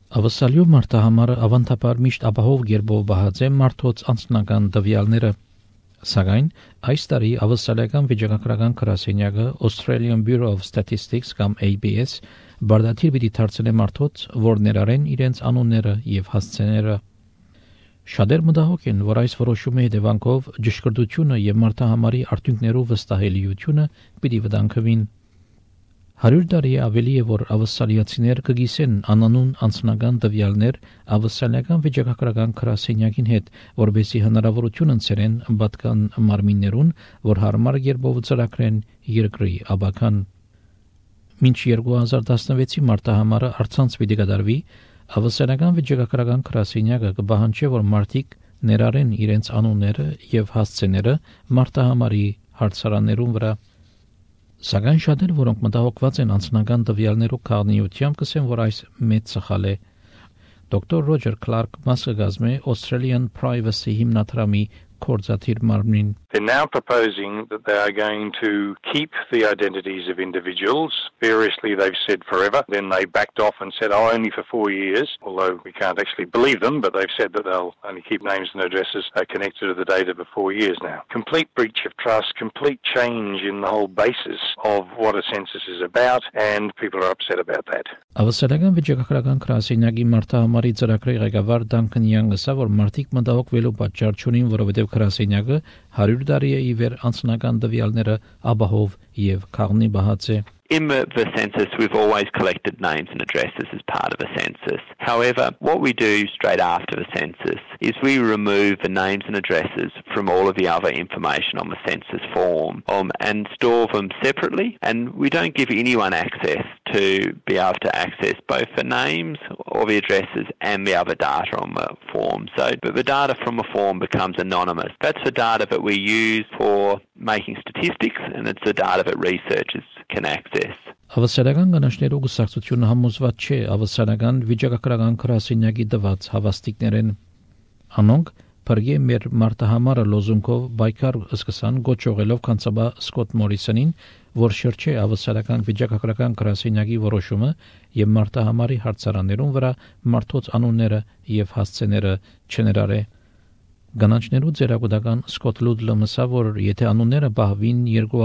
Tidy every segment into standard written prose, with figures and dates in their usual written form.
Ավասալյու մարտահամարը ավանդաբար միշտ ապահով գերբով բահած է մարդոց անձնական տվյալները, սակայն այս տարի ավասալական վիճակագրական գրասենյակը Australian Bureau of Statistics կամ ABS բարդաթիր պիտի դարձնե մարդոց, որ ներառեն իրենց անունները եւ հասցեները։ Շատեր մտահոգ են, որ այս որոշումի հետևանքով ճշգրտությունը եւ մարտահամարի արդյունքներով վստահելիությունը պիտի վտանգվին։ 100 տարի ավելի է, որ ավասալիացիներ կգիսեն անանուն անձնական տվյալներ ավասալական վիճակագրական գրասենյակին հետ, որբեսի հնարավորություն ընձեռեն պատկան մարմիններուն, որ հարմար գերբով ծրագրեն երկրի աբական։ Մինչ 2016-ի մարտահամարը առցանց պիտի կատարվի, ավասալական վիճակագրական գրասենյակը կպահանջի, որ մարդիկ ներառեն իրենց անունները եւ հասցեները մարտահամարի հարցարաններուն վրա։ Սակայն շատեր, որոնք մտահոգված են անձնական տվյալներով քաղաքնիությամբ, կսեն, որ այս մեծ սխալ է։ Դոկտոր Ռոջեր Քլարկ մասը կազմի Australian Privacy հիմնադրամի կորզաթիր մարմնին։ They're now proposing that they are going to keep the identities of individuals. Variously, they've said forever. Then they backed off and said, oh, only for 4 years, although we can't actually believe them, but they've said that they'll only keep names and addresses connected to the data for 4 years now. Complete breach of trust, complete change in the whole basis of what a census is about, and people are upset about that. Ավասալական վիճակագրական գրասենյակի մարտահամարի ծրագրի ղեկավար Դանկան Յանգը ասա, որ մարդիկ մտահոգվելու պատճառ չունին, որովհետև գրասենյակը 100 տարի է ի վեր անձնական տվյալները ապահով եւ քաղնի բահած է։ In the census, we've always collected names and addresses as part of a census. However, what we do straight after the census is we remove the names and addresses from all of the other information on the census form and store them separately. And we don't give anyone access to be able to access both the names or the addresses and the other data on the form. So but the data from the form becomes anonymous. That's the data that we use for making statistics, and it's the data that researchers can access. Ավասալական կանանչներով գուսակցությունը համոզված չէ ավասալական վիճակագրական գրասենյակի տված հավաստիկներեն։ Անոնք բրգե մեր մարտահամարը լոզունգով բայկար սկսան գոչողելով կանցաբա Սկոտ Մորիսոնին, որ շրջե ավասալական վիճակագրական գրասենյակի որոշումը եւ մարտահամարի հարցարաններուն վրա մարդոց անունները եւ հասցեները չներարե։ Գանանչներու ձերագուտական Սկոտ Լուդլը ասա, որ եթե անունները բահվին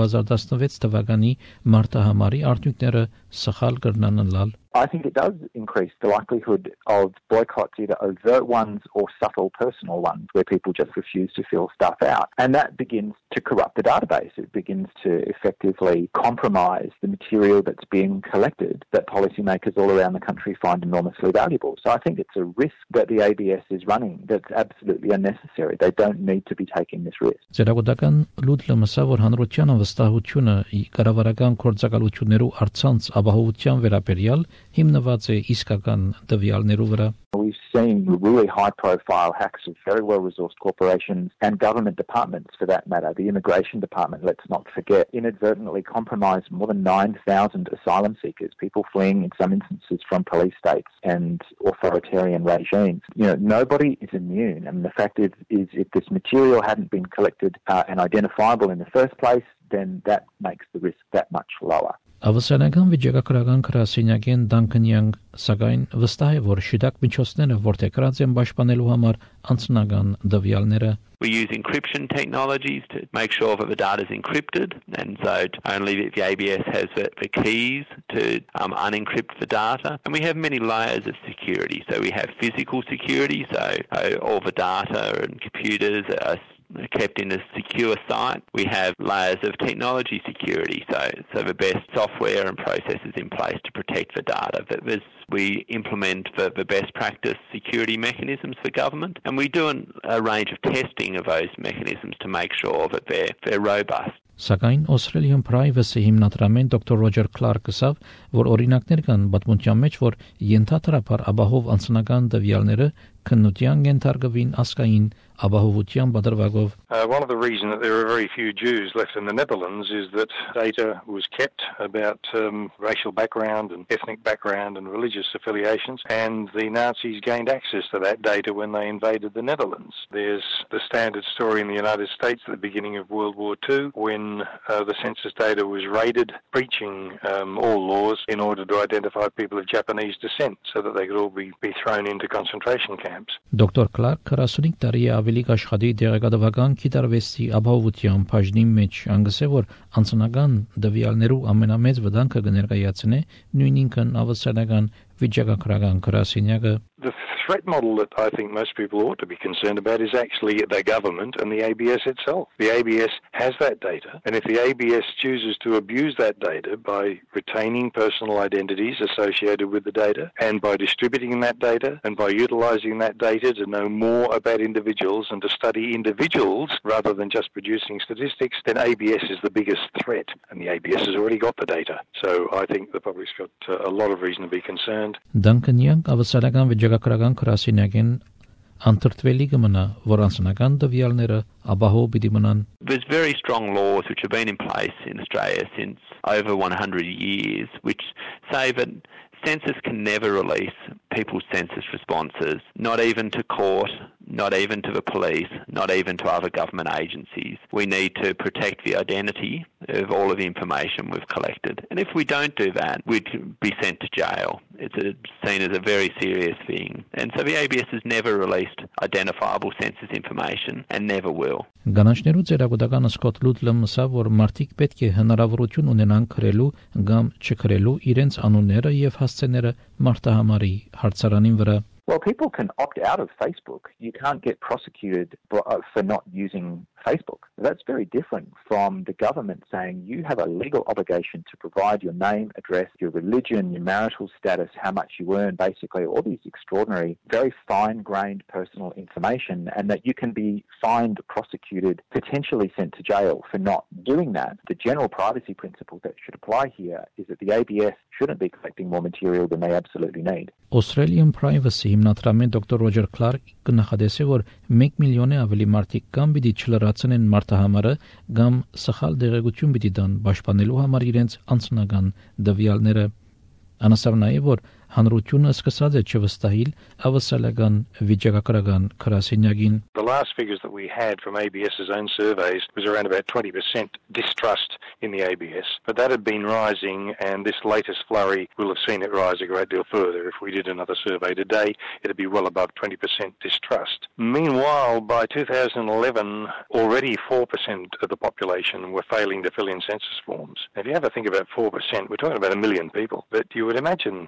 2016 թվականի մարտահամարի արդյունքները սխալ կրնան լալ։ I think it does increase the likelihood of boycotts, either overt ones or subtle personal ones, where people just refuse to fill stuff out. And that begins to corrupt the database. It begins to effectively compromise the material that's being collected that policymakers all around the country find enormously valuable. So I think it's a risk that the ABS is running that's absolutely unnecessary. They don't need to be taking this risk. Ձերագուտական Լուդլը ասա, որ հանրության վստահությունը կառավարական գործակալություններու առցանց ապահովության վերաբերյալ հիմնված է իսկական տվյալներու վրա։ We've seen really high-profile hacks of very well-resourced corporations and government departments, for that matter. The Immigration Department, let's not forget, inadvertently compromised more than 9,000 asylum seekers, people fleeing in some instances from police states and authoritarian regimes. You know, nobody is immune. And the fact is if this material hadn't been collected and identifiable in the first place, then that makes the risk that much lower. Ավասալական վիճակագրական գրասենյակեն Դանկան սակայն վստահ է, որ շիտակ միջոցները որտեղած են պաշտպանելու համար անձնական տվյալները։ We use encryption technologies to make sure that the data is encrypted, and so only the ABS has the keys to unencrypt the data. And we have many layers of security. So we have physical security, so all the data and computers are kept in a secure site. We have layers of technology security, so the best software and processes in place to protect the data. We implement the best practice security mechanisms for government, and we do a range of testing of those mechanisms to make sure that they're robust. Սակայն Australian Privacy հիմնադրամեն դոկտոր Ռոջեր Քլարկը ասավ, որ օրինակներ կան պատմության մեջ, որ ենթադրաբար ապահով անձնական տվյալները քննության ենթարկվին ասկային ապահովության բادرվագով. One of the reasons that there are very few Jews left in the Netherlands is that data was kept about racial background and ethnic background and religious affiliations, and the Nazis gained access to that data when they invaded the Netherlands. There's the standard story in the United States at the beginning of World War II when the census data was raided, breaching all laws in order to identify people of Japanese descent so that they could all be thrown into concentration camps. Dr. Clark 45 տարի ավելի աշխատի դեղեկատվական գիտարվեստի ապահովության բաժնի մեջ, անգսե որ անձնական դվյալներու ամենամեծ վտանգը կներկայացնե նույն ինքն ավսալական վիճակագրական գրասենյակը. The threat model that I think most people ought to be concerned about is actually the government and the ABS itself. The ABS has that data, and if the ABS chooses to abuse that data by retaining personal identities associated with the data and by distributing that data and by utilizing that data to know more about individuals and to study individuals rather than just producing statistics, then ABS is the biggest threat, and the ABS has already got the data. So I think the public's got a lot of reason to be concerned. Դանկնյան ավսալական վիճակագրական գրասենյակին անտրտվելի կմնա, որ անձնական դվյալները ապահով պիտի մնան. There's very strong laws which have been in place in Australia since over 100 years, which say that census can never release people's census responses, not even to court, not even to the police, not even to other government agencies. We need to protect the identity of all of the information we've collected. And if we don't do that, we'd be sent to jail. It's seen as a very serious thing. And so the ABS has never released identifiable census information and never will. Գանաչներու ծերագուտականը Սկոտ Լուտլը մսավ, որ մարդիկ պետք է հնարավորություն ունենան քրելու կամ չքրելու իրենց անունները եւ հասցեները մարտահամարի հարցարանին վրա. Well, people can opt out of Facebook. You can't get prosecuted for not using Facebook. That's very different from the government saying you have a legal obligation to provide your name, address, your religion, your marital status, how much you earn, basically all these extraordinary, very fine-grained personal information, and that you can be fined, prosecuted, potentially sent to jail for not doing that. The general privacy principle that should apply here is that the ABS shouldn't be collecting more material than they absolutely need. Australian Privacy հիմնադրամի Dr. Roger Clark կնախադեսի, որ 1 միլիոնի ավելի մարդիկ կամ պիտի չլրացնեն մարտահամարը կամ սխալ դեղեցություն պիտի տան պաշտպանելու համար իրենց անձնական դվյալները. Անասավ նաև որ հանրությունը սկսած է չվստահիլ ավսալական վիճակագրական գրասենյակին. The last figures that we had from ABS's own surveys was around about 20% distrust in the ABS, but that had been rising, and this latest flurry will have seen it rise a great deal further. If we did another survey today, it'd be well above 20% distrust. Meanwhile, by 2011, already 4% of the population were failing to fill in census forms. If you ever think about 4%, we're talking about 1 million people, but you would imagine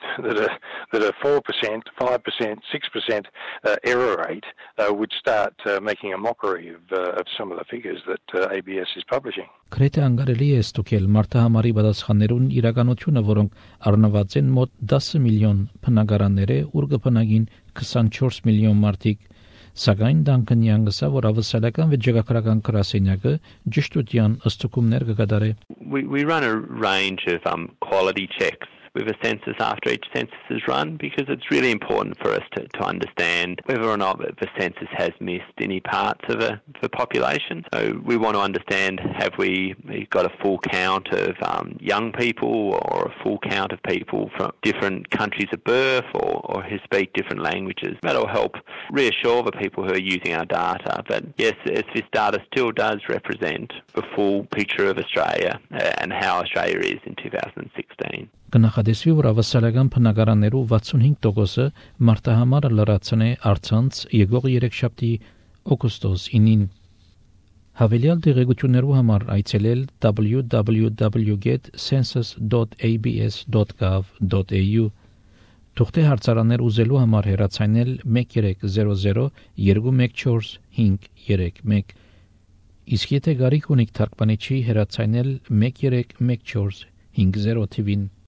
that a 4%, 5%, 6% error rate would start making a mockery of some of the figures that ABS is publishing. Գրեթե անգարելի է ստուգել մարտահամարի պատասխաններուն իրականությունը, որոնք առնված են մոտ 10 միլիոն բնակարանները, ուր կբնակին 24 միլիոն մարդիկ. Սակայն Դանկնյան գսա, որ ավսալական վիճակագրական գրասենյակը ճշտության ըստուգումներ կկատարի. We run a range of quality checks with a census after each census is run, because it's really important for us to understand whether or not the census has missed any parts of the population. So we want to understand, have we got a full count of young people or a full count of people from different countries of birth or who speak different languages. That'll help reassure the people who are using our data that, yes, this data still does represent the full picture of Australia and how Australia is in 2016. Կնախադեսվի, որ ավսալական բնակարաններու 65%-ը մարտահամարը լրացնե առցանց եկող երեքշաբթի օգոստոս 9-ին. Հավելյալ դեղեցություններու համար այցելել www.census.abs.gov.au. Թուղթե հարցարաններ ուզելու համար հեռացայնել 1300 214 531. Իսկ եթե գարիք ունիք թարգմանիչի, հեռացայնել 1314 50 թվին.